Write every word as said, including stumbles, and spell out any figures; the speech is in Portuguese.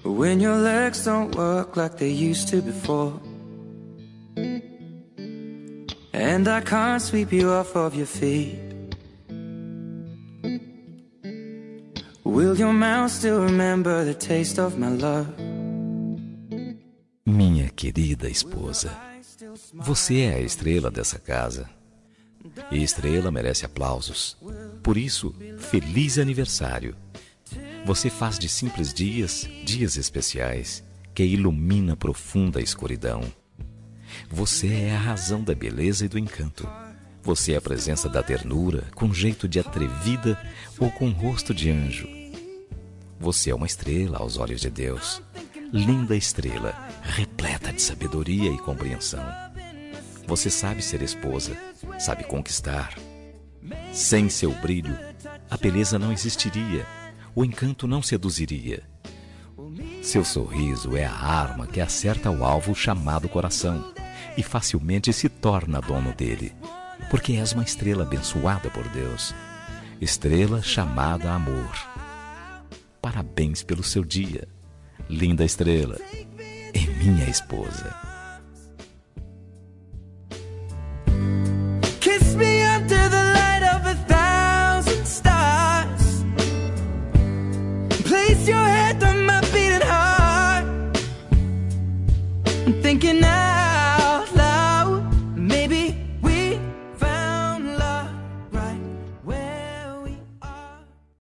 When your legs don't work like they used to before, and I can't sweep you off of your feet, will your mouth still remember the taste of my love? Minha querida esposa, você é a estrela dessa casa. E estrela merece aplausos. Por isso, feliz aniversário. Você faz de simples dias, dias especiais, que ilumina a profunda escuridão. Você é a razão da beleza e do encanto. Você é a presença da ternura, com jeito de atrevida ou com rosto de anjo. Você é uma estrela aos olhos de Deus. Linda estrela, repleta de sabedoria e compreensão. Você sabe ser esposa, sabe conquistar. Sem seu brilho, a beleza não existiria, o encanto não seduziria. Seu sorriso é a arma que acerta o alvo chamado coração e facilmente se torna dono dele, porque és uma estrela abençoada por Deus, estrela chamada amor. Parabéns pelo seu dia, linda estrela e minha esposa. Kiss me under the light of a thousand stars. Place your head on my beating heart. I'm thinking I